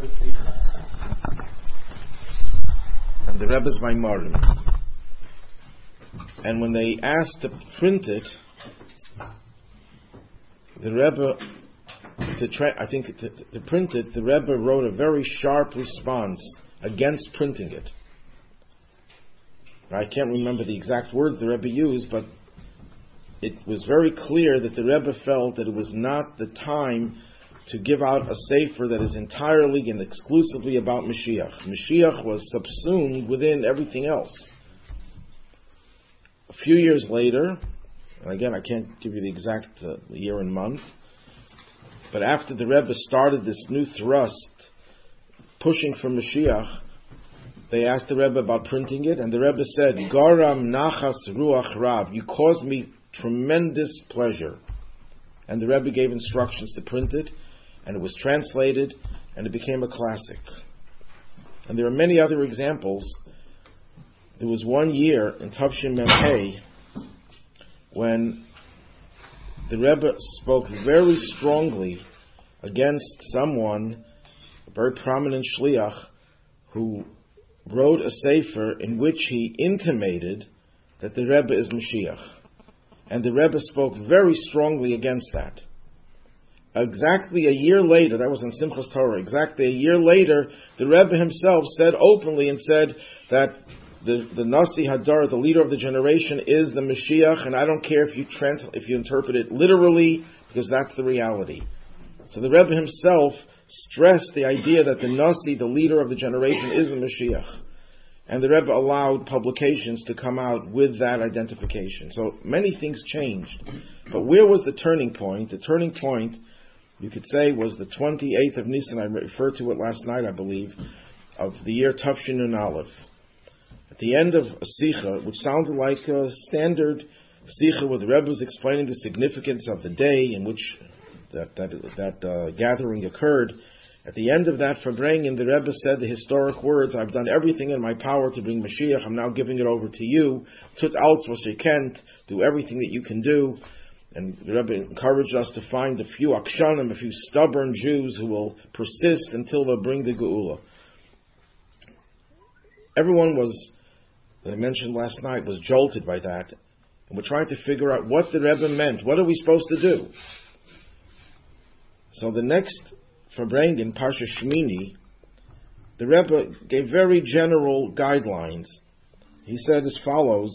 Rebbe's Sichos and the Rebbe's Maimarim. And when they asked to print it, the Rebbe, to print it, the Rebbe wrote a very sharp response against printing it. I can't remember the exact words the Rebbe used, but it was very clear that the Rebbe felt that it was not the time to give out a sefer that is entirely and exclusively about Mashiach. Mashiach was subsumed within everything else. A few years later, and again I can't give you the exact year and month, but after the Rebbe started this new thrust, pushing for Mashiach, they asked the Rebbe about printing it, and the Rebbe said, Garam nachas ruach rav, you caused me tremendous pleasure. And the Rebbe gave instructions to print it, and it was translated, and it became a classic. And there are many other examples. There was one year in Tavshin Mem Hey when the Rebbe spoke very strongly against someone, a very prominent shliach, who wrote a sefer in which he intimated that the Rebbe is Mashiach. And the Rebbe spoke very strongly against that. Exactly a year later, that was in Simchas Torah, exactly a year later, the Rebbe himself said openly and said that the Nasi Hadar, the leader of the generation, is the Mashiach, and I don't care if you interpret it literally, because that's the reality. So the Rebbe himself stressed the idea that the Nasi, the leader of the generation, is the Mashiach. And the Rebbe allowed publications to come out with that identification. So many things changed. But where was the turning point? The turning point, you could say, was the 28th of Nisan. I referred to it last night, I believe, of the year Tafshin Nun Aleph. At the end of a Sicha, which sounded like a standard Sicha where the Rebbe was explaining the significance of the day in which that gathering occurred, at the end of that Farbrengen, the Rebbe said the historic words, I've done everything in my power to bring Mashiach, I'm now giving it over to you. Tut alts was you can't, do everything that you can do. And the Rebbe encouraged us to find a few akshanim, a few stubborn Jews who will persist until they'll bring the Geula. Everyone was, that I mentioned last night, was jolted by that. And we're trying to figure out what the Rebbe meant. What are we supposed to do? So the next Farbrengen, Parsha Shmini, the Rebbe gave very general guidelines. He said as follows,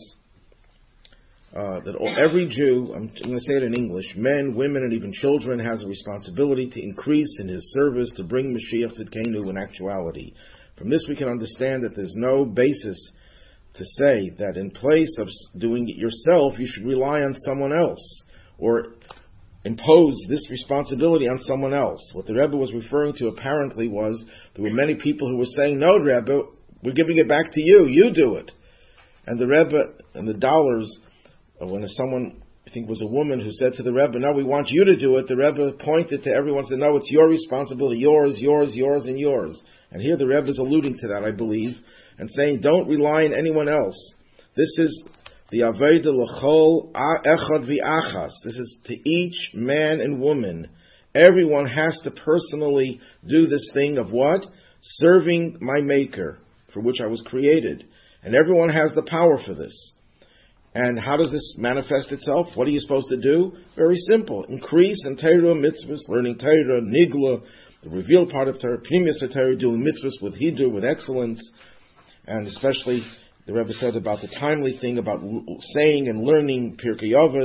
that every Jew, I'm going to say it in English, men, women, and even children, has a responsibility to increase in his service to bring Mashiach Tzidkenu in actuality. From this we can understand that there's no basis to say that in place of doing it yourself, you should rely on someone else, or impose this responsibility on someone else. What the Rebbe was referring to apparently was there were many people who were saying, no, Rebbe, we're giving it back to you, you do it. And the Rebbe, and the dollars, when someone, I think it was a woman who said to the Rebbe, no, we want you to do it, the Rebbe pointed to everyone and said, no, it's your responsibility, yours, yours, yours, and yours. And here the Rebbe is alluding to that, I believe, and saying, don't rely on anyone else. This is the Aveda L'chol Echad V'Achas. This is to each man and woman. Everyone has to personally do this thing of what? Serving my Maker, for which I was created. And everyone has the power for this. And how does this manifest itself? What are you supposed to do? Very simple. Increase in Torah, mitzvahs, learning Torah, nigla, the revealed part of Torah, pnimius Torah, doing mitzvahs with hidur, with excellence, and especially the Rebbe said about the timely thing about saying and learning Pirkei Avos,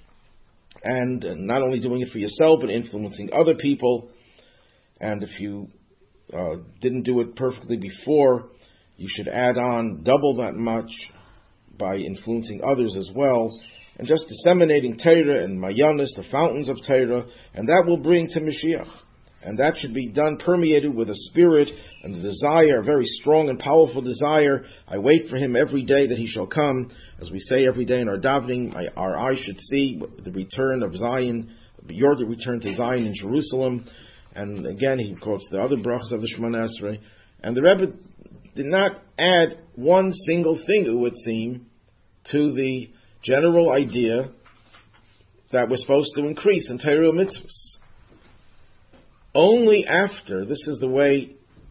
and not only doing it for yourself, but influencing other people. And if you didn't do it perfectly before, you should add on double that much by influencing others as well, and just disseminating Torah and Mayanis, the fountains of Torah, and that will bring to Mashiach. And that should be done permeated with a spirit and a desire, a very strong and powerful desire. I wait for him every day that he shall come. As we say every day in our davening, our eyes should see the return of Zion, your return to Zion in Jerusalem. And again, he quotes the other brachas of the Shemona Esrei. And the Rebbe did not add one single thing, it would seem, to the general idea that we're supposed to increase in Torah mitzvahs. Only after, this is the way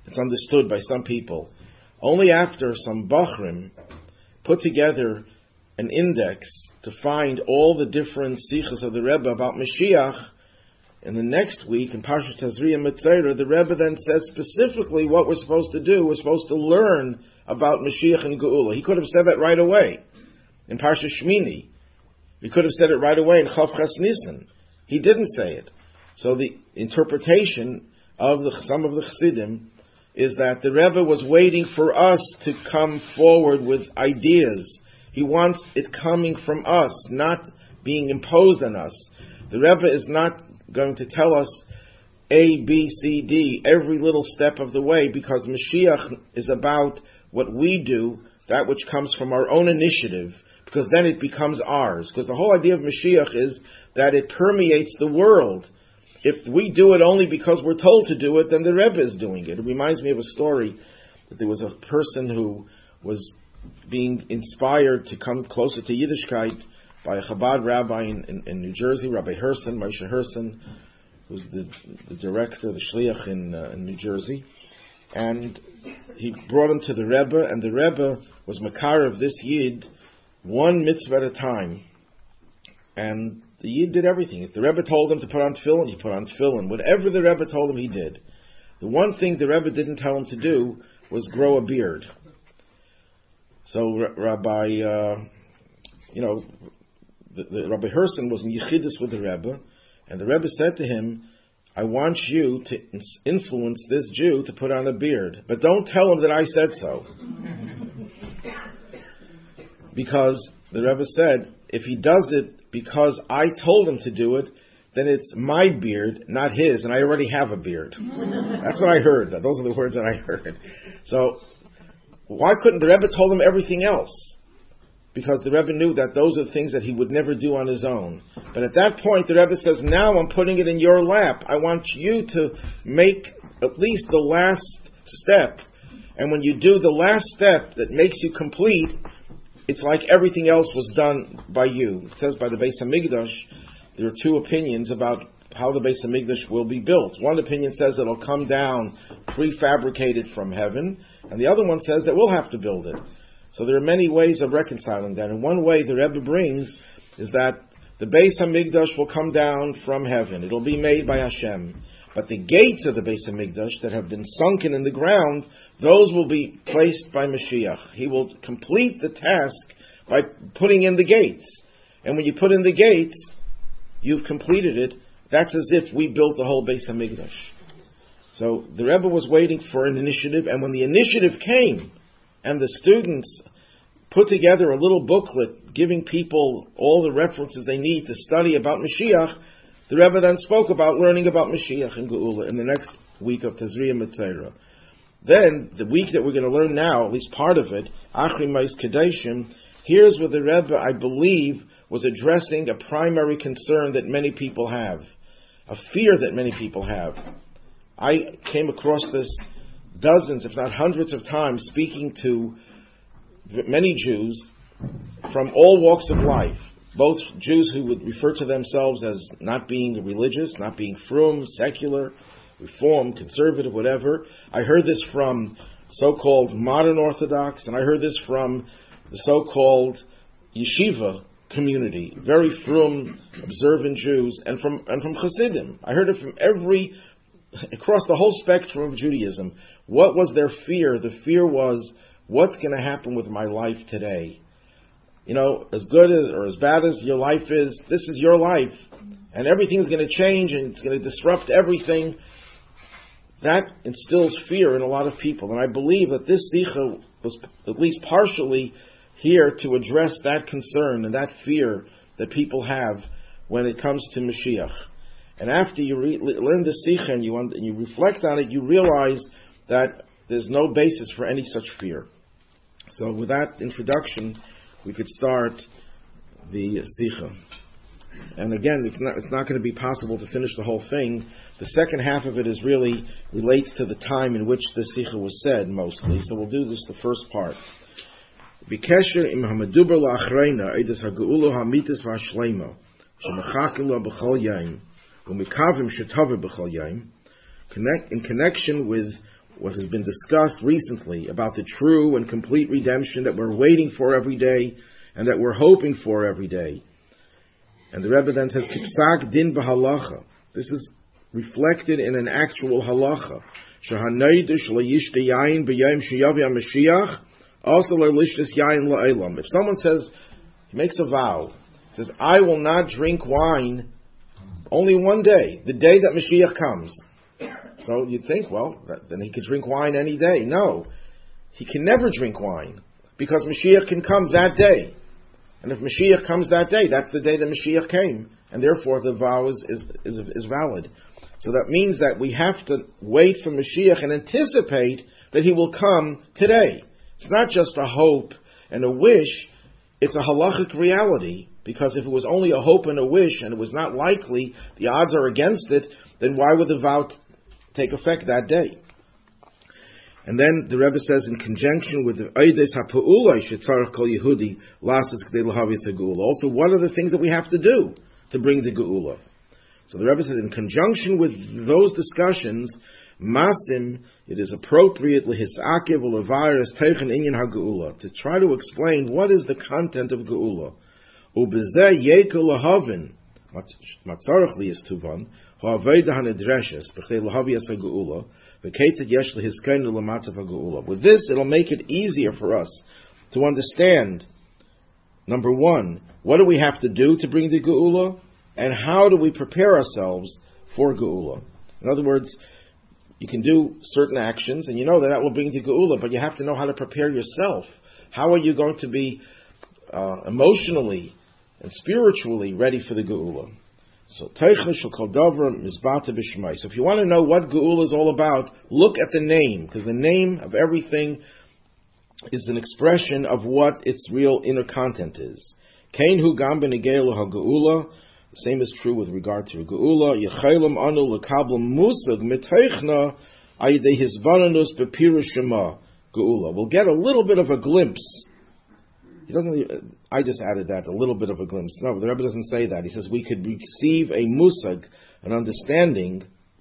it's understood by some people, only after some Bachrim put together an index to find all the different sichos of the Rebbe about Mashiach. And the next week, in Parshas Tazria Metzora, the Rebbe then said specifically what we're supposed to do. We're supposed to learn about Mashiach and Geula. He could have said that right away in Parshas Shmini. He could have said it right away in Chav Ches Nisan. He didn't say it. So the interpretation of some of the Chassidim is that the Rebbe was waiting for us to come forward with ideas. He wants it coming from us, not being imposed on us. The Rebbe is not going to tell us A, B, C, D, every little step of the way, because Mashiach is about what we do, that which comes from our own initiative, because then it becomes ours. Because the whole idea of Mashiach is that it permeates the world. If we do it only because we're told to do it, then the Rebbe is doing it. It reminds me of a story that there was a person who was being inspired to come closer to Yiddishkeit by a Chabad rabbi in New Jersey, Rabbi Herson, Moshe Herson, who's the director, the shliach in New Jersey. And he brought him to the Rebbe, and the Rebbe was makar of this Yid one mitzvah at a time. And the Yid did everything. If the Rebbe told him to put on tefillin, he put on tefillin. Whatever the Rebbe told him, he did. The one thing the Rebbe didn't tell him to do was grow a beard. So Rabbi, the Rabbi Herson was in Yechidus with the Rebbe, and the Rebbe said to him, I want you to influence this Jew to put on a beard, but don't tell him that I said so. Because the Rebbe said, if he does it because I told him to do it, then it's my beard, not his, and I already have a beard. That's what I heard. Those are the words that I heard. So, why couldn't the Rebbe told him everything else? Because the Rebbe knew that those are things that he would never do on his own. But at that point, the Rebbe says, now I'm putting it in your lap. I want you to make at least the last step. And when you do the last step that makes you complete, it's like everything else was done by you. It says by the Beis HaMikdash, there are two opinions about how the Beis HaMikdash will be built. One opinion says it'll come down prefabricated from heaven, and the other one says that we'll have to build it. So there are many ways of reconciling that. And one way the Rebbe brings is that the Beis HaMikdash will come down from heaven. It'll be made by Hashem. But the gates of the Beis HaMikdash that have been sunken in the ground, those will be placed by Mashiach. He will complete the task by putting in the gates. And when you put in the gates, you've completed it. That's as if we built the whole Beis HaMikdash. So the Rebbe was waiting for an initiative, and when the initiative came, and the students put together a little booklet giving people all the references they need to study about Mashiach, the Rebbe then spoke about learning about Mashiach and Geula in the next week of Tazria Metzora. Then, the week that we're going to learn now, at least part of it, Achri Mais Kadeshim, here's where the Rebbe, I believe, was addressing a primary concern that many people have, a fear that many people have. I came across this dozens, if not hundreds of times, speaking to many Jews from all walks of life, both Jews who would refer to themselves as not being religious, not being frum, secular, reform, conservative, whatever. I heard this from so-called modern Orthodox, and I heard this from the so-called yeshiva community, very frum, observant Jews, and from Hasidim. I heard it from across the whole spectrum of Judaism. What was their fear? The fear was, what's going to happen with my life today? You know, as good as or as bad as your life is, this is your life. And everything's going to change and it's going to disrupt everything. That instills fear in a lot of people. And I believe that this Sikha was at least partially here to address that concern and that fear that people have when it comes to Mashiach. And after you learn the Sikha and you reflect on it, you realize that there's no basis for any such fear. So with that introduction, we could start the Sikha. And again, it's not going to be possible to finish the whole thing. The second half of it relates to the time in which the Sikha was said, mostly. So we'll do this the first part. B'kesher im hamaduber la'achreina eidas ha'geulu ha'mitis v'ha'shleimo shemachakil lo b'chol yaim u'mikavim shetave b'chol yaim, in connection with what has been discussed recently about the true and complete redemption that we're waiting for every day and that we're hoping for every day. And the Rebbe then says, Kipsak din b'halacha. This is reflected in an actual halacha. If someone says, he makes a vow, says, I will not drink wine only one day, the day that Mashiach comes. So you'd think, well, then he could drink wine any day. No, he can never drink wine because Mashiach can come that day. And if Mashiach comes that day, that's the day that Mashiach came. And therefore the vow is valid. So that means that we have to wait for Mashiach and anticipate that he will come today. It's not just a hope and a wish, it's a halachic reality. Because if it was only a hope and a wish and it was not likely, the odds are against it, then why would the vow take effect that day? And then the Rebbe says, in conjunction with the Eides HaPe'ulai Shetzarach Kol Yehudi Lasses K'dei L'Havias HaGeula. Also, what are the things that we have to do to bring the Geula? So the Rebbe says, in conjunction with those discussions, Masim, it is appropriate L'Hisakev U'Levaris Teichen Inyan HaGeula, to try to explain what is the content of Geula. Ubezeh Yekel L'Havin Matzarach Liyas Tuvan Ha'aveda HaNedreshes B'Chdei L'Havias HaGeula. With this, it'll make it easier for us to understand, number one, what do we have to do to bring the Geula, and how do we prepare ourselves for Geula. In other words, you can do certain actions, and you know that will bring the Geula, but you have to know how to prepare yourself. How are you going to be emotionally and spiritually ready for the Geula? So if you want to know what Geula is all about, look at the name, because the name of everything is an expression of what its real inner content is. The same is true with regard to Geula. We'll get a little bit of a glimpse. I just added that, a little bit of a glimpse. No, the Rebbe doesn't say that. He says we could receive a musag, an understanding,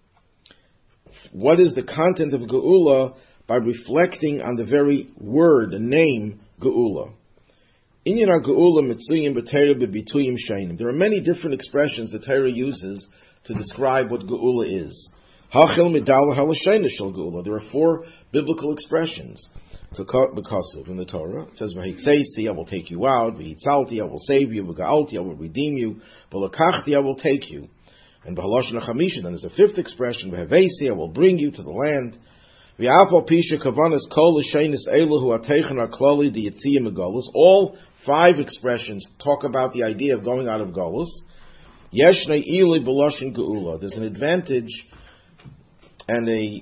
what is the content of Geula by reflecting on the very word, the name, Geula. Inyan Geula mitzuyim b'Torah b'bituyim sheinim. There are many different expressions that Torah uses to describe what Geula is. Hachil midal halashayna shel Geula. There are 4 biblical expressions. Because in the Torah, it says, "V'hitzesi, I will take you out. V'hitzalti, I will save you. V'ga'alti, I will redeem you. V'lakachti, I will take you." And v'haloshna chamisha, then there's a 5th expression, "V'hevesi, I will bring you to the land." V'yafal pisha kavanas kol l'sheinis eluhu ateichen aklali diyitziyim megolus. All 5 expressions talk about the idea of going out of Golus. Yeshnei ili b'loshin geula. There's an advantage and a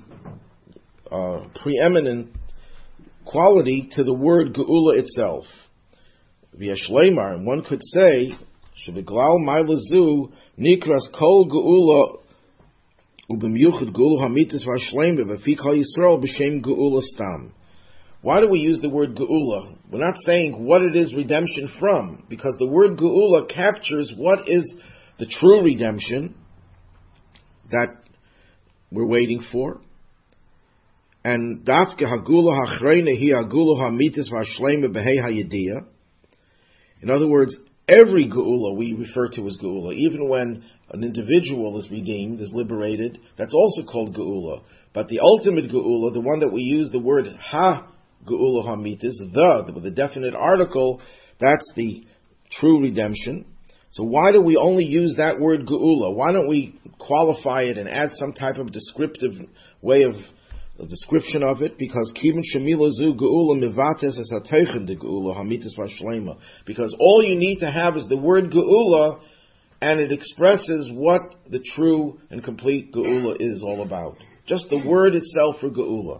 preeminent quality to the word Geula itself. V'yashleimar, and one could say, Shebeglal ma'lazu nikras kol Geula ubemyuchad Geula hamitis v'ashleim v'fi kol Yisrael b'shem Geula stam. Why do we use the word Geula? We're not saying what it is redemption from, because the word Geula captures what is the true redemption that we're waiting for. And dafke hagula hachreina hi hagula hamitis v'ashleima behei hayediyah. In other words, every geula we refer to as geula. Even when an individual is redeemed, is liberated, that's also called geula. But the ultimate geula, the one that we use the word ha geula hamitis, with a definite article, that's the true redemption. So why do we only use that word geula? Why don't we qualify it and add some type of descriptive way of the description of it? Because kivin shemila zu geula mivates es hateichen de geula hamitis v'ashleima. Because all you need to have is the word geula, and it expresses what the true and complete geula is all about. Just the word itself for geula.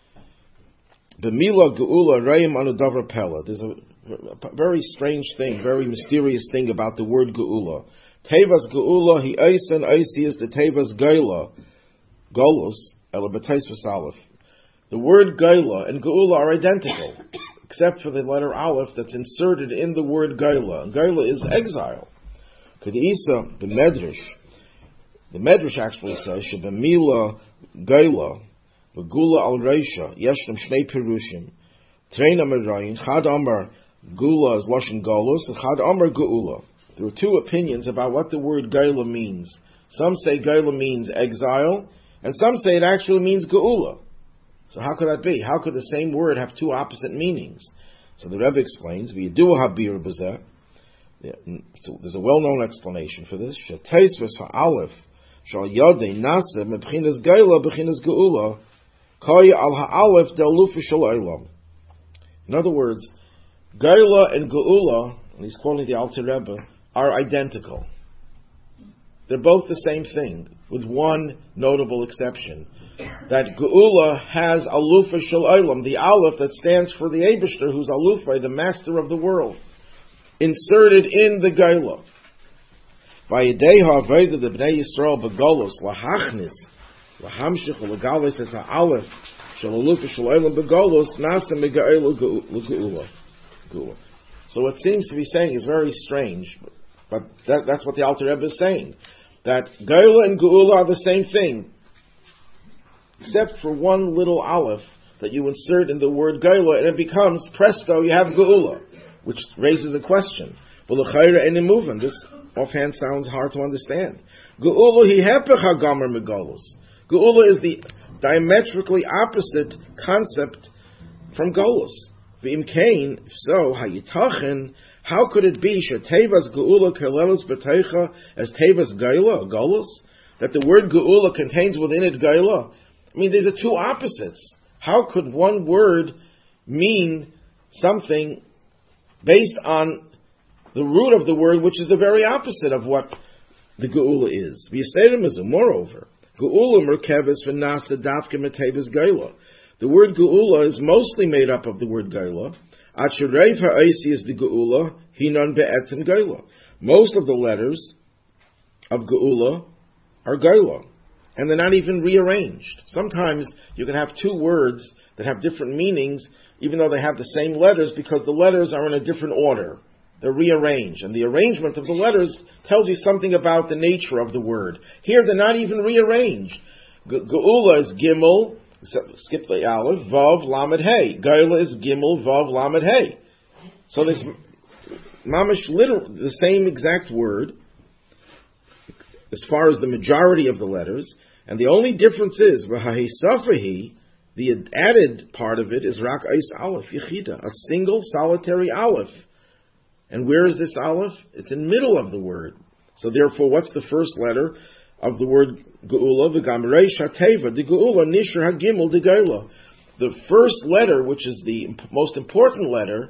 B'mila geula reim anu davar pella. There's a very strange thing, very mysterious thing about the word geula. Tevas geula hi eisen eisi is the tevas geula golus. The word Geula and Geula are identical, except for the letter Aleph that's inserted in the word Geula. And Geula is exile. The Medrash actually says, Shebemila Geula, Gula al Reisha, Yeshnam Shnei Pirushim, Treina Merayin, Chad Amar Gula is Lashon Golus, and Chad Amar Geula. There are two opinions about what the word Geula means. Some say Geula means exile, and some say it actually means Geula. So how could that be? How could the same word have two opposite meanings? So the Rebbe explains, V'yidu habir b'zeh. So there's a well-known explanation for this. Sheteisvus ha'alef shal yodei nase mebchinas Geula b'chinas Geula koi al ha'alef de'alufi shal olam. In other words, Geula and Geula, and he's quoting the Alter Rebbe, are identical. They're both the same thing, with one notable exception. That Geula has Alufa Shel Olam, the Aleph that stands for the Eibishter, who's Alufa, the master of the world, inserted in the Geula. Vayidei ha'aveda the Bnei Yisrael begolos lahachnis lahamshich legalis as ha'aleph shel Alufa Shel Olam begolos nasa megaelu Geula. So what seems to be saying is very strange, but that's what the Alter Rebbe is saying. That Geula and Geula are the same thing, except for one little aleph that you insert in the word Geula, and it becomes, presto, you have Geula, which raises a question. This offhand sounds hard to understand. Geula is the diametrically opposite concept from Golus. So, how could it be Tevas Geula Kelelus B'Teicha as Tevas Geula, Golus? That the word Geula contains within it Geula? I mean, these are two opposites. How could one word mean something based on the root of the word, which is the very opposite of what the Geula is? Moreover, Geula Merkeves V'Nasa Dafke Metevas Geula. The word Geula is mostly made up of the word Geula. Most of the letters of Geula are Geula, and they're not even rearranged. Sometimes you can have two words that have different meanings, even though they have the same letters, because the letters are in a different order. They're rearranged, and the arrangement of the letters tells you something about the nature of the word. Here, they're not even rearranged. Geula is Gimel. Skip the Aleph, Vav, Lamed, Hey. Geula is Gimel, Vav, Lamed, Hey. So there's mamish literal, the same exact word, as far as the majority of the letters, and the only difference is, V'hahisafahi, the added part of it is Rak Eis Aleph, Yechida, a single solitary Aleph. And where is this Aleph? It's in the middle of the word. So therefore, what's the first letter of the word Geula? V'gam Reish HaTeva, the Geula, Nishar HaGimel, the Geula. The first letter, which is the most important letter,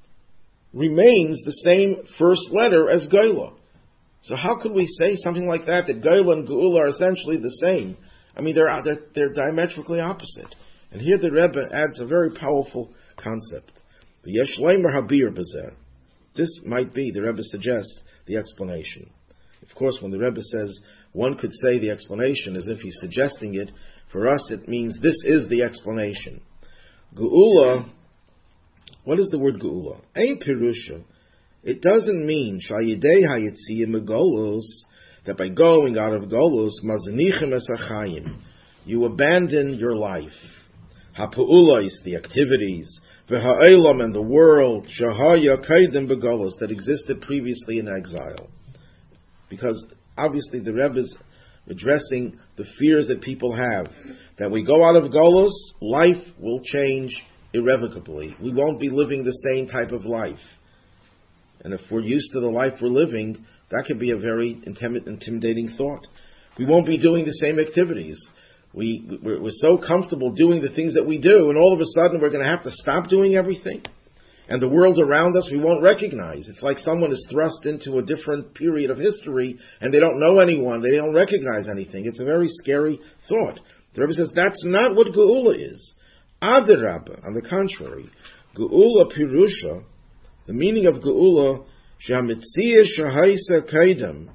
remains the same first letter as Geula. So how could we say something like that Geula and Geula are essentially the same? I mean, they're diametrically opposite. And here the Rebbe adds a very powerful concept. Yesh leimer habir b'zeh. This might be, the Rebbe suggests, the explanation. Of course, when the Rebbe says one could say the explanation as if he's suggesting it, for us it means this is the explanation. Geula, what is the word Geula? Ein pirusha. It doesn't mean shayidei hayitziyim megolus, that by going out of Golus, maznichem es hachayim, you abandon your life. Ha'pu'ulais, the activities, v'ha'elam, and the world, shahaya kaidem begolus, that existed previously in exile. Because obviously the Rebbe is addressing the fears that people have, that we go out of Golus, life will change irrevocably. We won't be living the same type of life. And if we're used to the life we're living, that can be a very intimidating thought. We won't be doing the same activities. We're so comfortable doing the things that we do, and all of a sudden we're going to have to stop doing everything. And the world around us we won't recognize. It's like someone is thrust into a different period of history, and they don't know anyone, they don't recognize anything. It's a very scary thought. The Rebbe says that's not what Geula is. Adarabba, on the contrary, Geula Pirusha, the meaning of Geula, Shamitziyah Shahaisa Kaidam,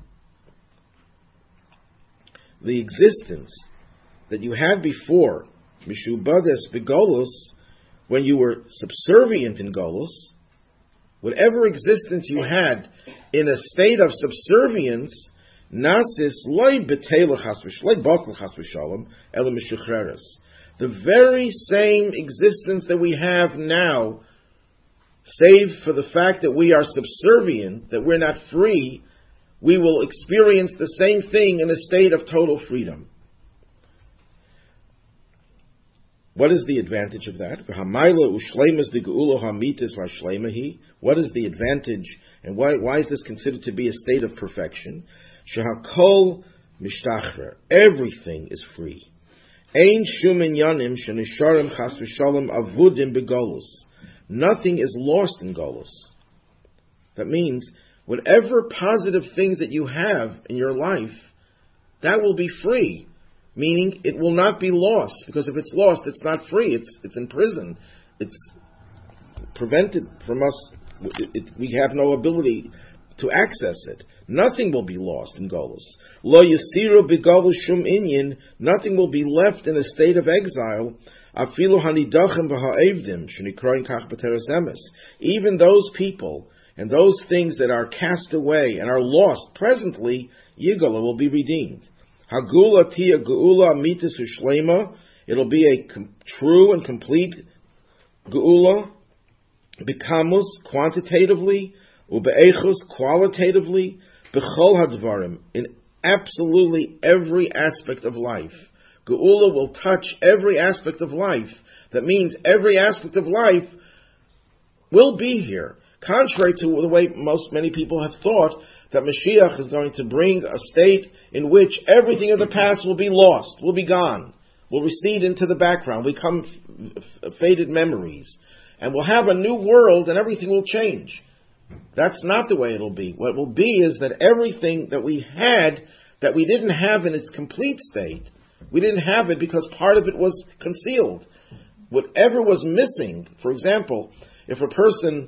the existence that you had before, Mishubades Begolus, when you were subservient in Golus, whatever existence you had in a state of subservience, Nasis loy betela chas v'shalom, ela mishuchreres. The very same existence that we have now, save for the fact that we are subservient, that we're not free, we will experience the same thing in a state of total freedom. What is the advantage of that? What is the advantage, and why is this considered to be a state of perfection? Shehakol mishtachrer. Everything is free. Ein shum inyanim shenisharim chas v'shalom avudim begolus. Nothing is lost in golus. That means whatever positive things that you have in your life, that will be free. Meaning it will not be lost, because if it's lost, it's not free. It's in prison. It's prevented from us. We have no ability to access it. Nothing will be lost in golus. Lo yasiru begolus shum inyan. Nothing will be left in a state of exile. Afilu hanidachem v'ha'evdim shenikroin kach b'teres emes. Even those people and those things that are cast away and are lost presently, Yigala will be redeemed. Hagula tia geula mitis ushlema. It'll be a true and complete geula. Bekamus, quantitatively, ube'echus, qualitatively, bechol hadvarim, in absolutely every aspect of life. Geula will touch every aspect of life. That means every aspect of life will be here. Contrary to the way many people have thought, that Mashiach is going to bring a state in which everything of the past will be lost, will be gone, will recede into the background, become faded memories, and we'll have a new world and everything will change. That's not the way it'll be. What will be is that everything that we had, that we didn't have in its complete state, we didn't have it because part of it was concealed. Whatever was missing, for example, if a person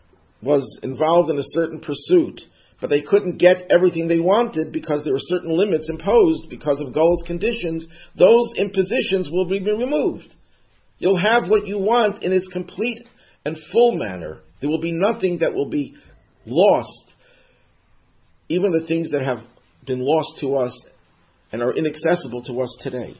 was involved in a certain pursuit, but they couldn't get everything they wanted because there were certain limits imposed because of Gol's conditions, those impositions will be removed. You'll have what you want in its complete and full manner. There will be nothing that will be lost, even the things that have been lost to us and are inaccessible to us today.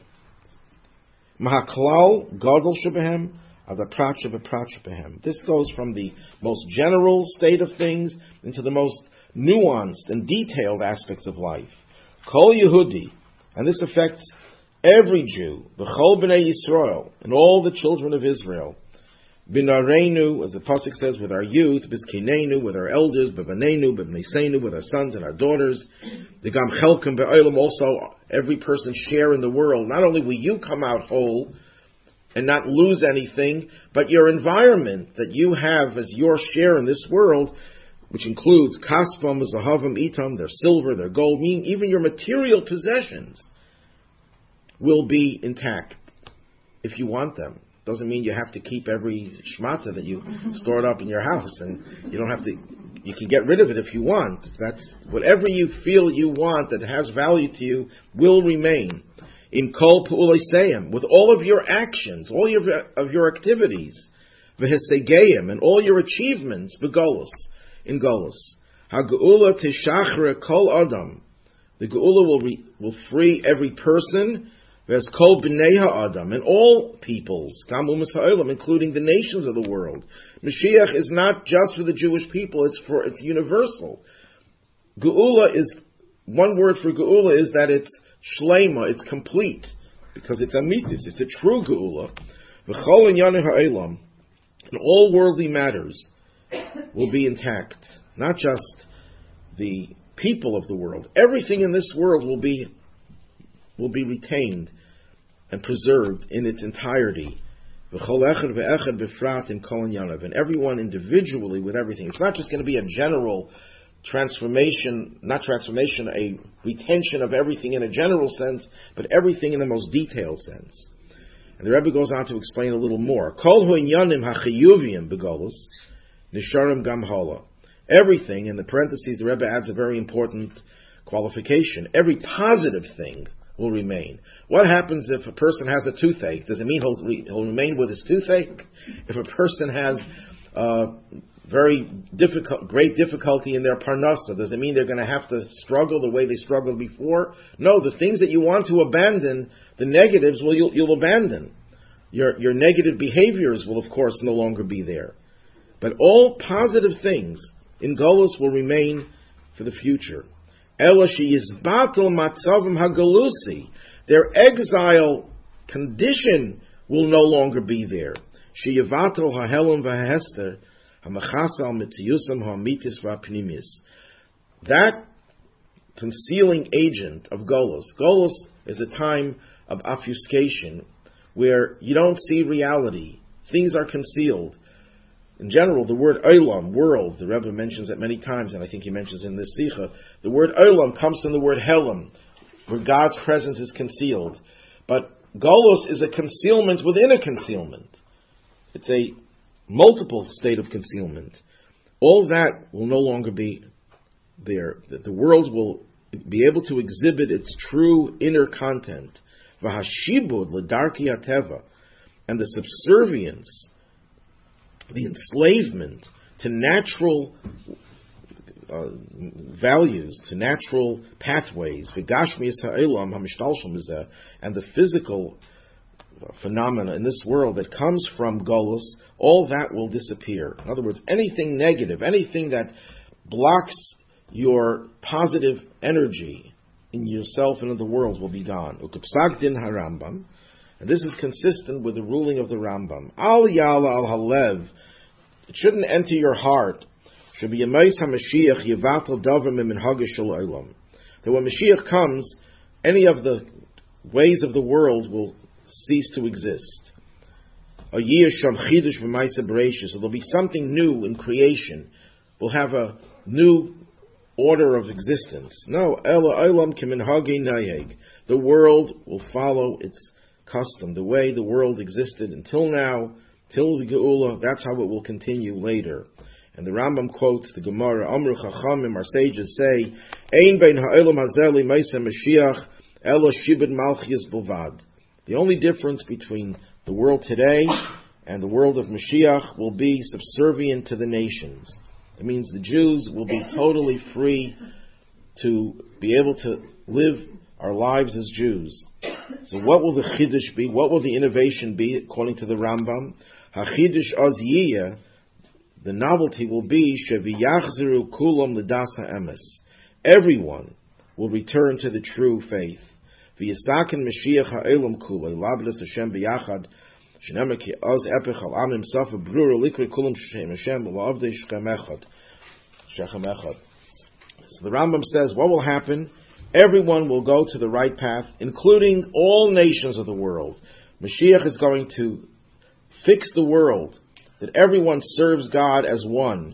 Mahaklal gadol shebehem ad aprat shebehem. This goes from the most general state of things into the most nuanced and detailed aspects of life. Kol Yehudi, and this affects every Jew, B'chol b'nei Yisrael, and all the children of Israel. B'nareinu, as the pasuk says, with our youth, B'zkinenu, with our elders, B'banenu, B'bneisenu, with our sons and our daughters. The Gam Chelkem Be'olam, also every person's share in the world. Not only will you come out whole and not lose anything, but your environment that you have as your share in this world, which includes kasvam, zahavam, itam, their silver, their gold, meaning even your material possessions will be intact if you want them. Doesn't mean you have to keep every shmata that you stored up in your house, and you don't have to. You can get rid of it if you want. That's whatever you feel you want that has value to you will remain. In kol pu'uleisayim, with all of your actions, all of your activities, v'hisegayim, and all your achievements, begolus. In Golus, HaGeula tishachre kol adam. The Geula will free every person. There's kol b'nei ha'adam, and all peoples, kam u'mas ha'olam, including the nations of the world. Mashiach is not just for the Jewish people; it's universal. Geula is one word for Geula is that it's shlema, it's complete, because it's amitis, it's a true Geula. V'chol inyanei ha'olam, and all worldly matters will be intact. Not just the people of the world. Everything in this world will be retained and preserved in its entirety. And everyone individually with everything. It's not just going to be a general transformation, a retention of everything in a general sense, but everything in the most detailed sense. And the Rebbe goes on to explain a little more. Kol hu'inyanim ha'chiyuvim begolus nisharim gam hala. Everything, in the parentheses, the Rebbe adds a very important qualification. Every positive thing will remain. What happens if a person has a toothache? Does it mean he'll remain with his toothache? If a person has great difficulty in their parnasa, does it mean they're going to have to struggle the way they struggled before? No, the things that you want to abandon, the negatives, you'll abandon. Your negative behaviors will, of course, no longer be there. But all positive things in Golus will remain for the future. Ela sheyizbatel matzavim hagalusi. Their exile condition will no longer be there. Sheyevatel hahelim v'hester hamachasal mitziyusam ha'amitis v'apnimis. That concealing agent of Golus. Golus is a time of obfuscation where you don't see reality. Things are concealed. In general, the word olam, world, the Rebbe mentions it many times, and I think he mentions in this Sikha, the word olam comes from the word helam, where God's presence is concealed. But Golus is a concealment within a concealment. It's a multiple state of concealment. All that will no longer be there. The world will be able to exhibit its true inner content. V'hashibud l'darki ateva, and the subservience, the enslavement to natural values, to natural pathways, v'gashmiyas ha'elam ha'mishtalshel mizeh, and the physical phenomena in this world that comes from Golus, all that will disappear. In other words, anything negative, anything that blocks your positive energy in yourself and in the world will be gone. Ukepsak din harambam, and this is consistent with the ruling of the Rambam. Al yala al halev, it shouldn't enter your heart. Should be yemais haMashiach yevatel davar miminhagah shel olam. That when Mashiach comes, any of the ways of the world will cease to exist. A year sham chidush v'maisa bereishis. So there'll be something new in creation. We'll have a new order of existence. No, ela olam kiminhagi nayeg. The world will follow its custom, the way the world existed until now, till the Geula. That's how it will continue later. And the Rambam quotes the Gemara, Amru Chachamim, our sages say, Ein bein ha'olam hazeli meisa Mashiach ela shibud malchus bovad. The only difference between the world today and the world of Mashiach will be subservient to the nations. It means the Jews will be totally free to be able to live our lives as Jews. So what will the Chiddush be? What will the innovation be, according to the Rambam? HaChiddush az yiyeh, the novelty will be, Sheviyachzeru kulam l'dasa emes. Everyone will return to the true faith. V'yisaken Mashiach ha'elam kulay, labdas Hashem b'yachad, shenemar ki az epech al amim safa brura likri kulam shem Hashem la'avdei shechem echad. So the Rambam says, what will happen? Everyone will go to the right path, including all nations of the world. Mashiach is going to fix the world, that everyone serves God as one,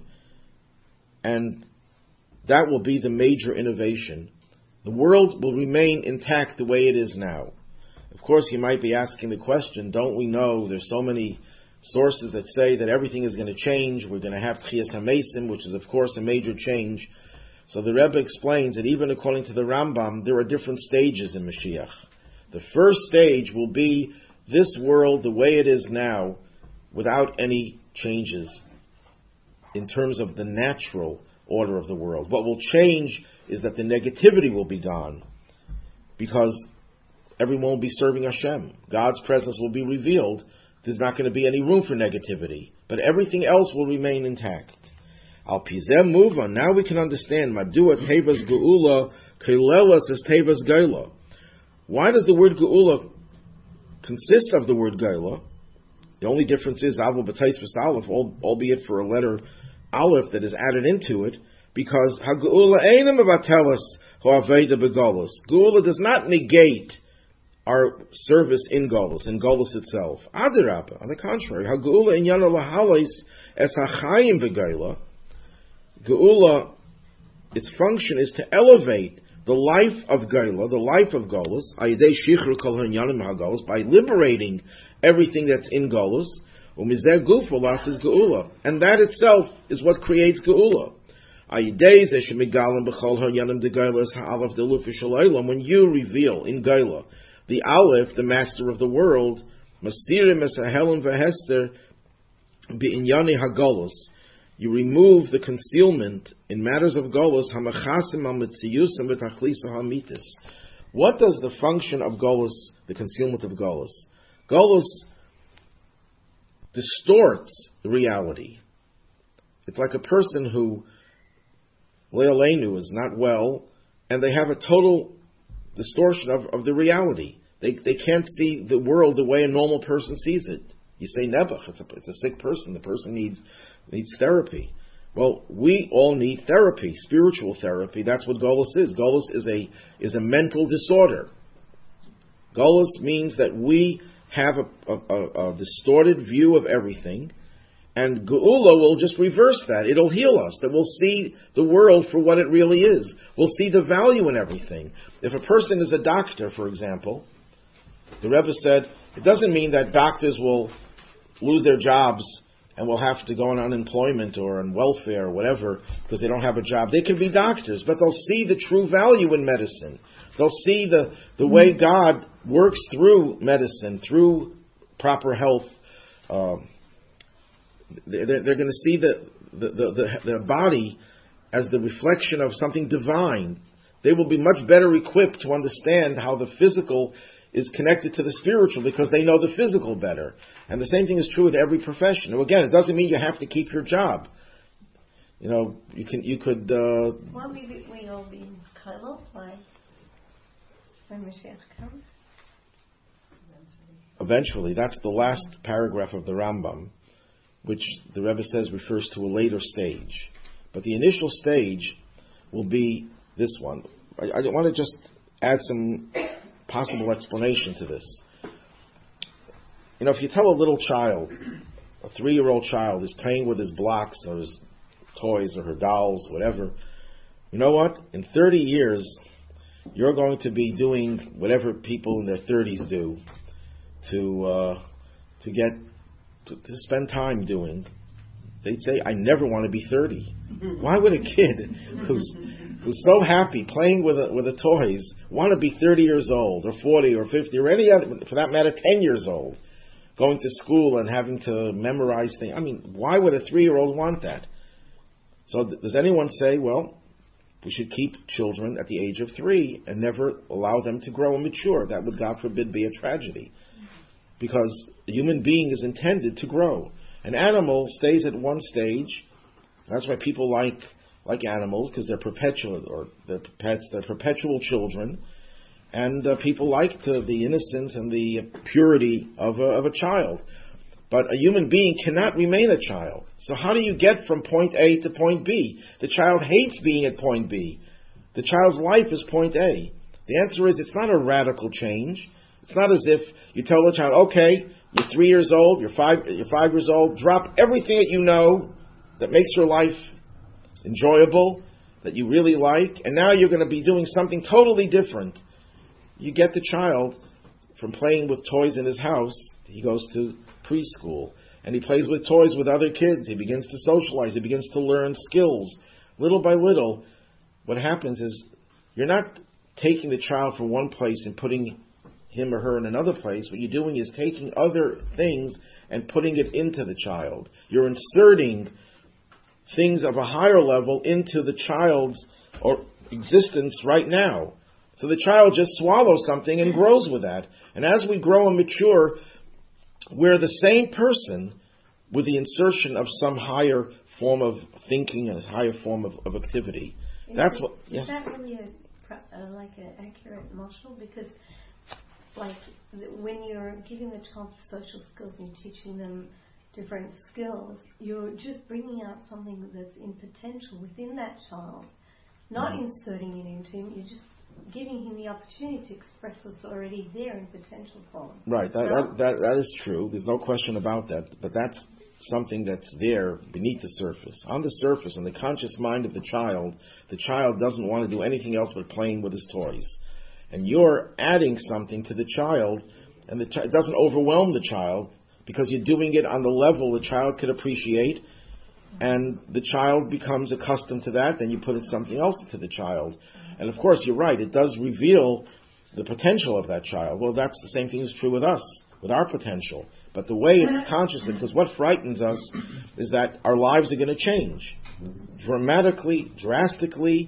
and that will be the major innovation. The world will remain intact the way it is now. Of course, you might be asking the question, don't we know there's so many sources that say that everything is going to change, we're going to have Tchias HaMesim, which is of course a major change. So the Rebbe explains that even according to the Rambam, there are different stages in Mashiach. The first stage will be this world the way it is now, without any changes in terms of the natural order of the world. What will change is that the negativity will be gone, because everyone will be serving Hashem. God's presence will be revealed. There's not going to be any room for negativity, but everything else will remain intact. Al pizem move on. Now we can understand. Madua tevas geula kilelas is tevas geula. Why does the word geula consist of the word geula? The only difference is aleph b'tais v'salef, albeit for a letter aleph that is added into it, because ha-geula einam b'batelas ho'aveda b'golus. Geula does not negate our service in Golus itself. Adirabba, on the contrary, ha-geula inyana lahalis es ha'chayim b'geula. Geula, its function is to elevate the life of Geula, the life of Golus, ayidei shichru kol ha'inyanim ha'golus, by liberating everything that's in Golus, umizeh gufo lasis Geula, and that itself is what creates Geula. Ayidei zeh shemigalim b'chol ha'inyanim de Geula es ha'alef delufi shel olam, when you reveal in Geula the Aleph, the master of the world, masirim es ha'helim v'hester bi'inyani ha'golus, you remove the concealment in matters of Golus, hamachasim al-mitziyusam v'tachlisa ha'mitis. What does the function of Golus, the concealment of Golus? Golus distorts reality. It's like a person who, Leolenu, is not well, and they have a total distortion of the reality. They can't see the world the way a normal person sees it. You say Nebuch, it's a sick person. The person needs therapy. Well, we all need therapy, spiritual therapy. That's what Golus is. Golus is a mental disorder. Golus means that we have a distorted view of everything, and Geula will just reverse that. It'll heal us, that we'll see the world for what it really is. We'll see the value in everything. If a person is a doctor, for example, the Rebbe said, it doesn't mean that doctors will lose their jobs and will have to go on unemployment or on welfare or whatever because they don't have a job. They can be doctors, but they'll see the true value in medicine. They'll see the way God works through medicine, through proper health. They're going to see the body as the reflection of something divine. They will be much better equipped to understand how the physical is connected to the spiritual because they know the physical better. And the same thing is true with every profession. Now, again, it doesn't mean you have to keep your job. You know, you could. Well, we all be cut off by when Mashiach comes. Eventually, that's the last paragraph of the Rambam, which the Rebbe says refers to a later stage. But the initial stage will be this one. I want to just add some possible explanation to this. You know, if you tell a little child, a 3-year-old child is playing with his blocks or his toys or her dolls, whatever, you know what? In 30 years, you're going to be doing whatever people in their 30s do to spend time doing. They'd say, I never want to be 30. Why would a kid who's so happy playing with the toys want to be 30 years old or 40 or 50 or any other, for that matter, 10 years old, going to school and having to memorize things? I mean, why would a 3-year-old want that? So does anyone say, well, we should keep children at the age of 3 and never allow them to grow and mature? That would, God forbid, be a tragedy. Because a human being is intended to grow. An animal stays at one stage. That's why people like animals, because they're perpetual, or they're pets, they're perpetual children. And people like the innocence and the purity of a child. But a human being cannot remain a child. So how do you get from point A to point B? The child hates being at point B. The child's life is point A. The answer is, it's not a radical change. It's not as if you tell the child, okay, you're 3 years old, you're 5 years old, drop everything that you know that makes your life enjoyable, that you really like, and now you're going to be doing something totally different. You get the child from playing with toys in his house, he goes to preschool, and he plays with toys with other kids. He begins to socialize, he begins to learn skills. Little by little, what happens is, you're not taking the child from one place and putting him or her in another place. What you're doing is taking other things and putting it into the child. You're inserting things of a higher level into the child's or existence right now. So the child just swallows something and grows with that. And as we grow and mature, we're the same person with the insertion of some higher form of thinking and a higher form of activity. That's what. Yes. Is that really like an accurate model? Because like when you're giving the child social skills and teaching them different skills, you're just bringing out something that's in potential within that child, not inserting it into him. You're just giving him the opportunity to express what's already there in potential form. Right. That is true. There's no question about that. But that's something that's there beneath the surface. On the surface, in the conscious mind of the child doesn't want to do anything else but playing with his toys. And you're adding something to the child, and it doesn't overwhelm the child because you're doing it on the level the child could appreciate, and the child becomes accustomed to that. Then you put something else into the child. And of course, you're right, it does reveal the potential of that child. Well, that's the same thing is true with us, with our potential. But the way it's consciously, because what frightens us is that our lives are going to change dramatically, drastically,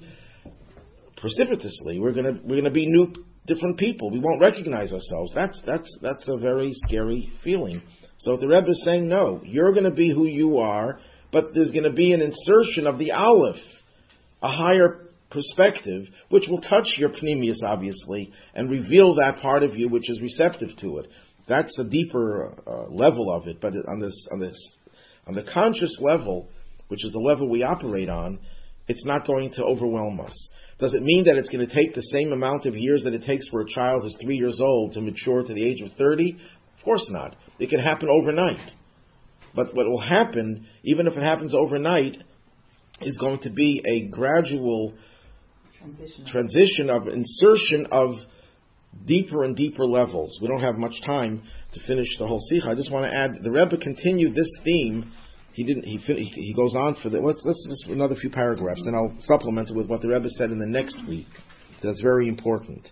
precipitously. We're going to be different people. We won't recognize ourselves. That's a very scary feeling. So the Rebbe is saying, no, you're going to be who you are, but there's going to be an insertion of the Aleph, a higher perspective, which will touch your Pnimius, obviously, and reveal that part of you which is receptive to it. That's a deeper level of it, but on the conscious level, which is the level we operate on, it's not going to overwhelm us. Does it mean that it's going to take the same amount of years that it takes for a child who's 3 years old to mature to the age of 30? Of course not. It can happen overnight. But what will happen, even if it happens overnight, is going to be a gradual transition of insertion of deeper and deeper levels. We don't have much time to finish the whole sikha. I just want to add, the Rebbe continued this theme. He goes on for the. Let's just another few paragraphs, then I'll supplement it with what the Rebbe said in the next week. That's very important.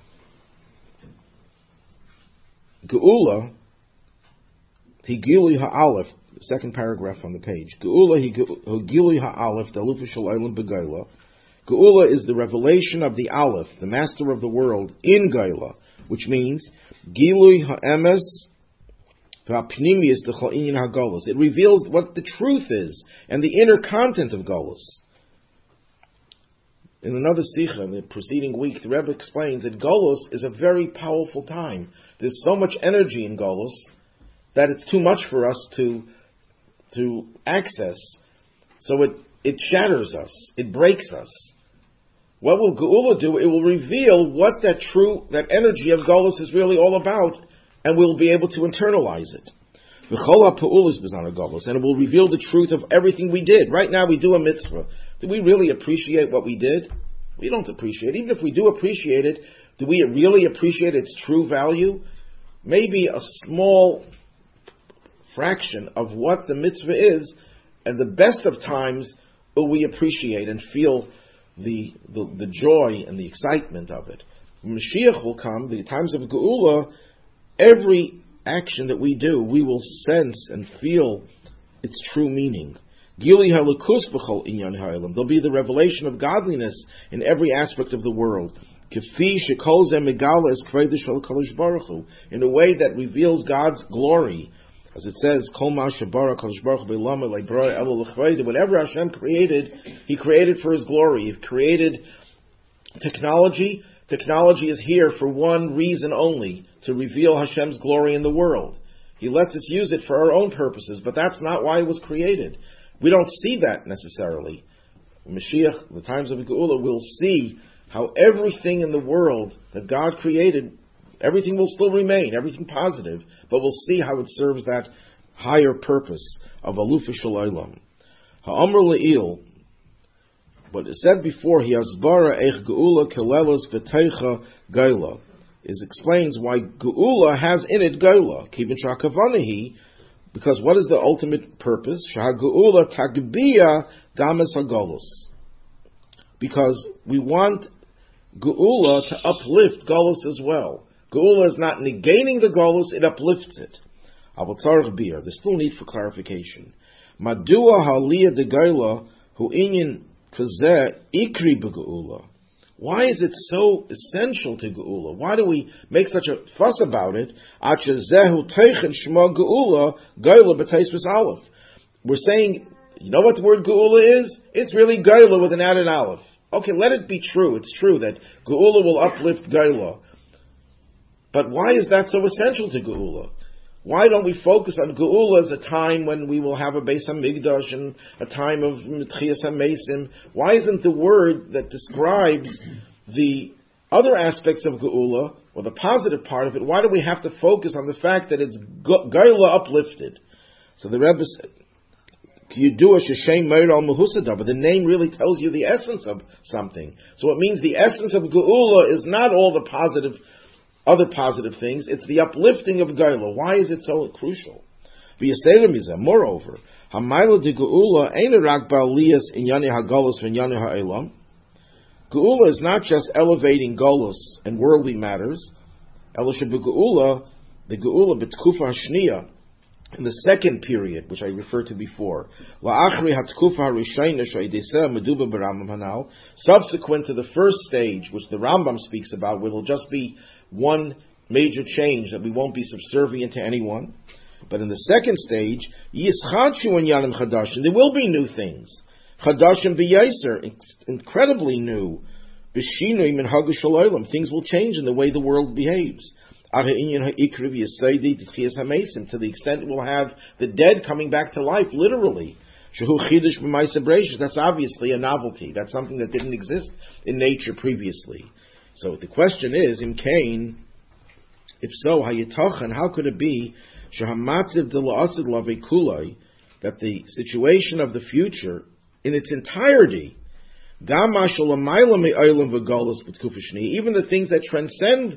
Geula, Higilui Ha'alef, second paragraph on the page. Geula Higilui Ha'alef, Dalufa Shel Olam B'Geula. Geula is the revelation of the Aleph, the master of the world, in Geula, which means Gilui Ha'emes V'Apnimius D'Chol Inyan HaGolus. It reveals what the truth is and the inner content of Golus. In another sikha, in the preceding week, the Rebbe explains that Golus is a very powerful time. There's so much energy in Golus that it's too much for us to access. So it shatters us. It breaks us. What will Geula do? It will reveal what that energy of Golus is really all about, and we'll be able to internalize it. V'chol ha'pa'ulos b'zman ha'Golus, and it will reveal the truth of everything we did. Right now we do a mitzvah. Do we really appreciate what we did? We don't appreciate it. Even if we do appreciate it, do we really appreciate its true value? Maybe a small fraction of what the mitzvah is, and the best of times will we appreciate and feel the joy and the excitement of it. When Mashiach will come, the times of Geula, every action that we do, we will sense and feel its true meaning. There'll be the revelation of godliness in every aspect of the world, in a way that reveals God's glory. As it says, whatever Hashem created, He created for His glory. He created technology. Technology is here for one reason only, to reveal Hashem's glory in the world. He lets us use it for our own purposes, but that's not why it was created. We don't see that necessarily. Mashiach, the times of Geula, will see how everything in the world that God created, everything will still remain, everything positive, but we'll see how it serves that higher purpose of Alufa Shel Olam. Ha'amr le'il, but it said before, he hasbara eich Geula kelelos v'teicha Geula, explains why Geula has in it Geula. Kivin shakavanahi, because what is the ultimate purpose? Shahageula tagbiya games hagolus. Because we want Geula to uplift Golus as well. Geula is not negating the Golus, it uplifts it. There's still need for clarification. Madua haliyah de Geula hu inyan kazeh ikri begeula. Why is it so essential to Geula? Why do we make such a fuss about it? We're saying, you know what the word Geula is? It's really Geula with an added aleph. Okay, let it be true. It's true that Geula will uplift Geula. But why is that so essential to Geula? Why don't we focus on Geula as a time when we will have a Beis HaMikdash and a time of Metchias HaMeisim? Why isn't the word that describes the other aspects of Geula, or the positive part of it, why do we have to focus on the fact that it's Geula uplifted? So the Rebbe said, but the name really tells you the essence of something. So it means the essence of Geula is not all the other positive things, it's the uplifting of Geula. Why is it so crucial? Moreover, Geula is not just elevating Golus and worldly matters. The Geula b'tkufa hashniya, in the second period, which I referred to before, subsequent to the first stage, which the Rambam speaks about, where it'll just be one major change, that we won't be subservient to anyone. But in the second stage, Yischadshu and Yanim Chadashim, there will be new things. Chadashim b'yaser, incredibly new. B'shinui min hagush olam, things will change in the way the world behaves. To the extent it will have the dead coming back to life, literally. That's obviously a novelty. That's something that didn't exist in nature previously. So the question is, in Cain, if so, how could it be that the situation of the future in its entirety, even the things that transcend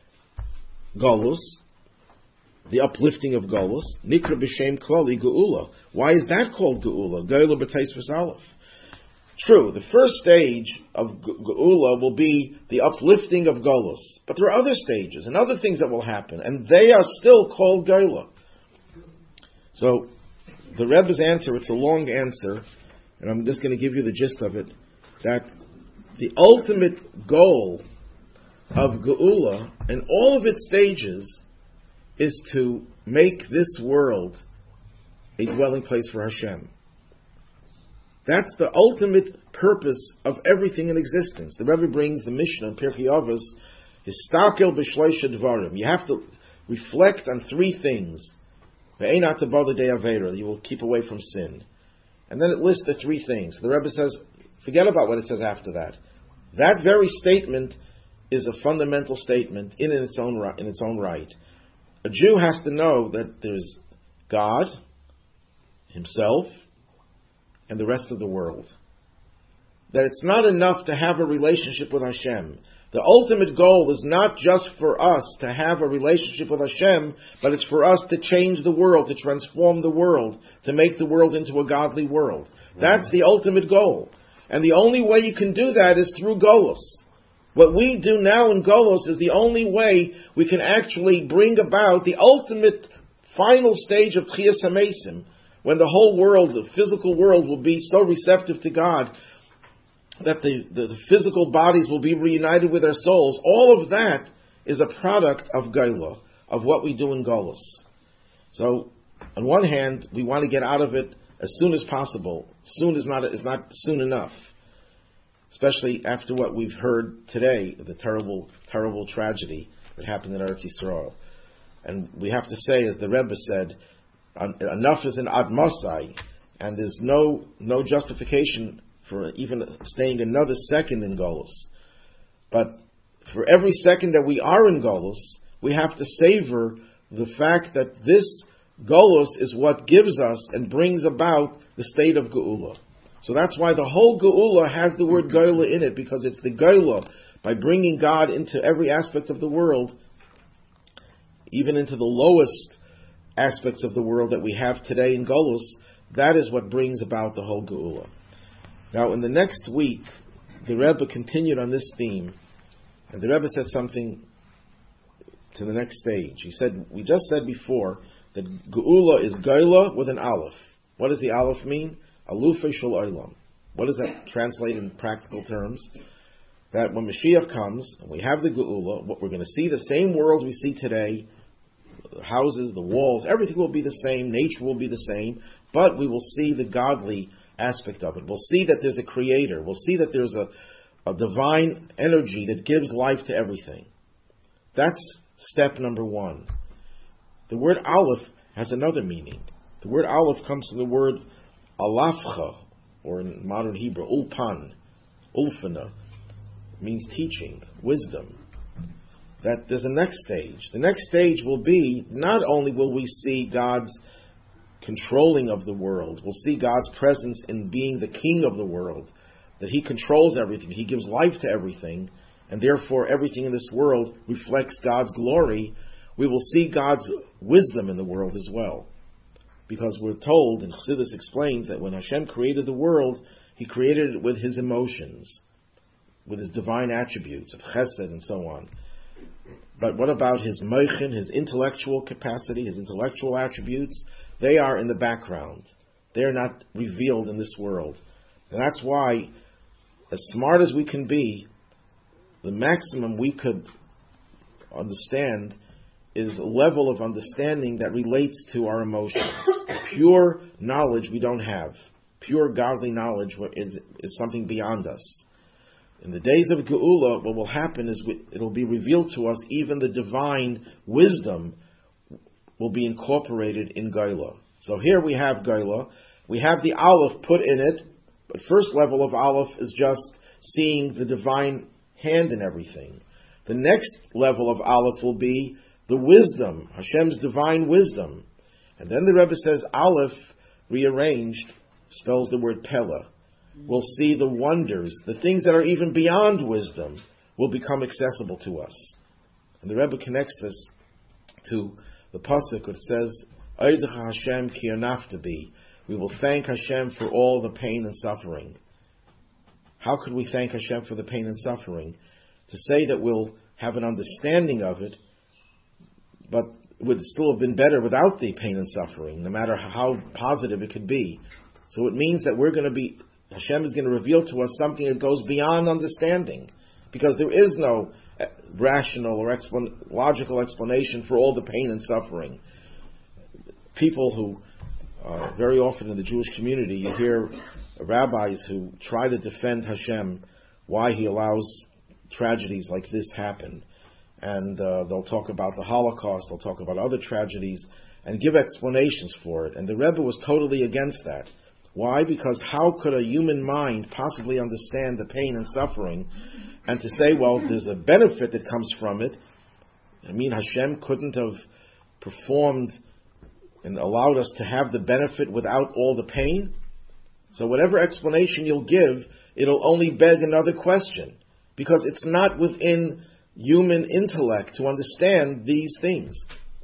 Golus, the uplifting of Golus, Nikra b'shem klali geula. Why is that called geula? Geula b'tais v'salaf. True, the first stage of geula will be the uplifting of Golus, but there are other stages and other things that will happen, and they are still called geula. So, the Rebbe's answer, it's a long answer, and I'm just going to give you the gist of it, that the ultimate goal of geula in all of its stages is to make this world a dwelling place for Hashem. That's the ultimate purpose of everything in existence. The Rebbe brings the Mishnah in Pirkei Avos, Histakel b'shloisha dvarim. You have to reflect on three things. Ve'einat b'da de'avera, you will keep away from sin. And then it lists the three things. The Rebbe says, forget about what it says after that. That very statement is a fundamental statement in its own right. A Jew has to know that there's God, Himself, and the rest of the world. That it's not enough to have a relationship with Hashem. The ultimate goal is not just for us to have a relationship with Hashem, but it's for us to change the world, to transform the world, to make the world into a godly world. That's the ultimate goal. And the only way you can do that is through Golus. What we do now in Golus is the only way we can actually bring about the ultimate final stage of Tchias HaMesim, when the whole world, the physical world, will be so receptive to God that the physical bodies will be reunited with their souls. All of that is a product of Geula, of what we do in Golus. So, on one hand, we want to get out of it as soon as possible. Soon is not soon enough. Especially after what we've heard today, the terrible, terrible tragedy that happened in Eretz Yisrael. And we have to say, as the Rebbe said, enough is an ad mosai, and there's no justification for even staying another second in Golus. But for every second that we are in Golus, we have to savor the fact that this Golus is what gives us and brings about the state of Geula. So that's why the whole Geula has the word Geula in it, because it's the Geula, by bringing God into every aspect of the world, even into the lowest aspects of the world that we have today in Golus. That is what brings about the whole Geula. Now, in the next week, the Rebbe continued on this theme, and the Rebbe said something to the next stage. He said, we just said before that Geula is Geula with an Aleph. What does the Aleph mean? Alufei Shel Olam. What does that translate in practical terms? That when Mashiach comes, and we have the Geula, what we're going to see the same world we see today, the houses, the walls, everything will be the same, nature will be the same, but we will see the godly aspect of it. We'll see that there's a creator. We'll see that there's a divine energy that gives life to everything. That's step number one. The word Aleph has another meaning. The word Aleph comes from the word Alafcha, or in modern Hebrew, Ulpan, Ulfana, means teaching, wisdom. That there's a next stage. The next stage will be, not only will we see God's controlling of the world, we'll see God's presence in being the king of the world, that He controls everything, He gives life to everything, and therefore everything in this world reflects God's glory. We will see God's wisdom in the world as well. Because we're told, and Chassidus explains, that when Hashem created the world, He created it with His emotions, with His divine attributes of chesed and so on. But what about His moichin, His intellectual capacity, His intellectual attributes? They are in the background. They are not revealed in this world. And that's why, as smart as we can be, the maximum we could understand is a level of understanding that relates to our emotions. Pure knowledge we don't have. Pure godly knowledge is something beyond us. In the days of Geula, what will happen is it will be revealed to us, even the divine wisdom will be incorporated in Geula. So here we have Geula. We have the Aleph put in it, but first level of Aleph is just seeing the divine hand in everything. The next level of Aleph will be the wisdom, Hashem's divine wisdom. And then the Rebbe says Aleph, rearranged, spells the word Pella. We'll see the wonders, the things that are even beyond wisdom, will become accessible to us. And the Rebbe connects this to the pasuk which says, Oidcha Hashem ki anaftabi. We will thank Hashem for all the pain and suffering. How could we thank Hashem for the pain and suffering? To say that we'll have an understanding of it, but it would still have been better without the pain and suffering, no matter how positive it could be. So it means that Hashem is going to reveal to us something that goes beyond understanding, because there is no rational or logical explanation for all the pain and suffering. People who, very often in the Jewish community, you hear rabbis who try to defend Hashem, why He allows tragedies like this happen. And they'll talk about the Holocaust, they'll talk about other tragedies, and give explanations for it. And the Rebbe was totally against that. Why? Because how could a human mind possibly understand the pain and suffering, and to say, well, there's a benefit that comes from it? I mean, Hashem couldn't have performed and allowed us to have the benefit without all the pain? So whatever explanation you'll give, it'll only beg another question, because it's not within human intellect to understand these things.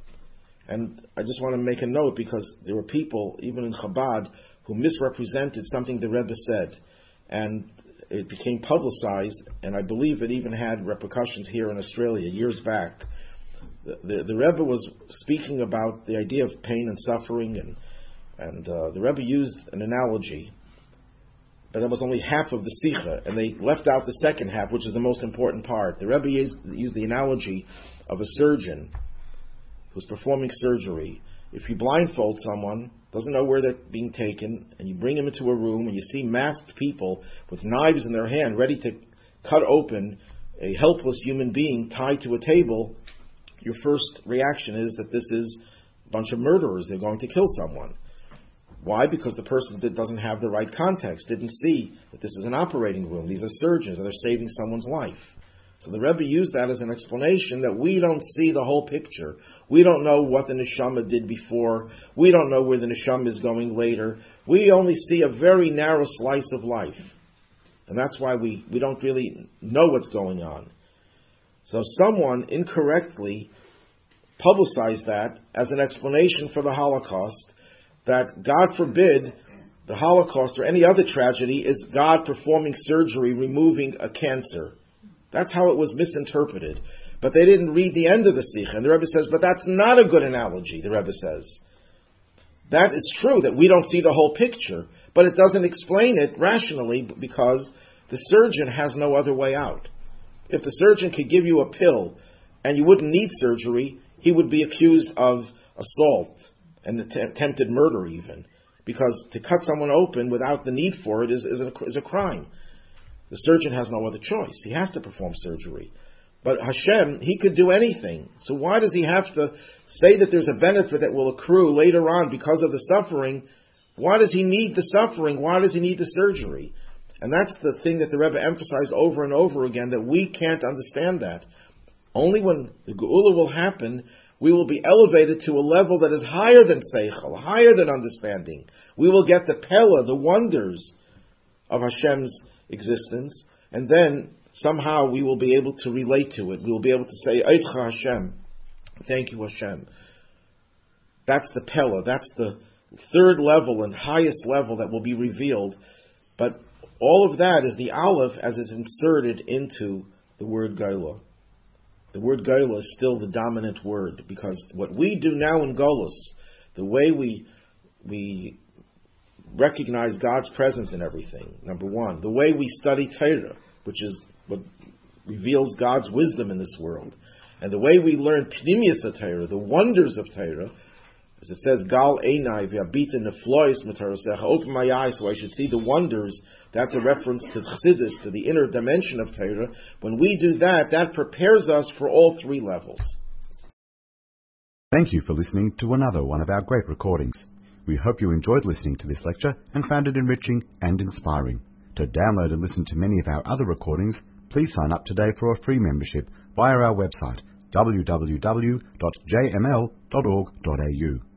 And I just want to make a note, because there were people, even in Chabad, who misrepresented something the Rebbe said, and it became publicized, and I believe it even had repercussions here in Australia years back. The Rebbe was speaking about the idea of pain and suffering, and the Rebbe used an analogy, but that was only half of the Sikha, and they left out the second half, which is the most important part. The Rebbe used the analogy of a surgeon who's performing surgery. If you blindfold someone, doesn't know where they're being taken, and you bring them into a room and you see masked people with knives in their hand ready to cut open a helpless human being tied to a table, your first reaction is that this is a bunch of murderers. They're going to kill someone. Why? Because the person doesn't have the right context, didn't see that this is an operating room. These are surgeons, and they're saving someone's life. So the Rebbe used that as an explanation that we don't see the whole picture. We don't know what the neshama did before. We don't know where the neshama is going later. We only see a very narrow slice of life. And that's why we don't really know what's going on. So someone incorrectly publicized that as an explanation for the Holocaust, that God forbid the Holocaust or any other tragedy is God performing surgery, removing a cancer. That's how it was misinterpreted. But they didn't read the end of the Sikha. And the Rebbe says, but that's not a good analogy, the Rebbe says. That is true, that we don't see the whole picture, but it doesn't explain it rationally, because the surgeon has no other way out. If the surgeon could give you a pill and you wouldn't need surgery, he would be accused of assault and attempted murder even. Because to cut someone open without the need for it is a crime. The surgeon has no other choice. He has to perform surgery. But Hashem, He could do anything. So why does He have to say that there's a benefit that will accrue later on because of the suffering? Why does He need the suffering? Why does He need the surgery? And that's the thing that the Rebbe emphasized over and over again, that we can't understand that. Only when the Geula will happen, we will be elevated to a level that is higher than Seichel, higher than understanding. We will get the Pella, the wonders of Hashem's existence, and then somehow we will be able to relate to it. We will be able to say, Eidcha Hashem, thank you Hashem. That's the Pella, that's the third level and highest level that will be revealed. But all of that is the Aleph as is inserted into the word Geula. The word Geula is still the dominant word, because what we do now in Golus, the way we recognize God's presence in everything, number one. The way we study Torah, which is what reveals God's wisdom in this world. And the way we learn Pnimius Torah, the wonders of Torah, as it says, Gal Einai v'abita neflois m'Torah, open my eyes so I should see the wonders. That's a reference to Chassidus, to the inner dimension of Torah. When we do that, that prepares us for all three levels. Thank you for listening to another one of our great recordings. We hope you enjoyed listening to this lecture and found it enriching and inspiring. To download and listen to many of our other recordings, please sign up today for a free membership via our website www.jml.org.au.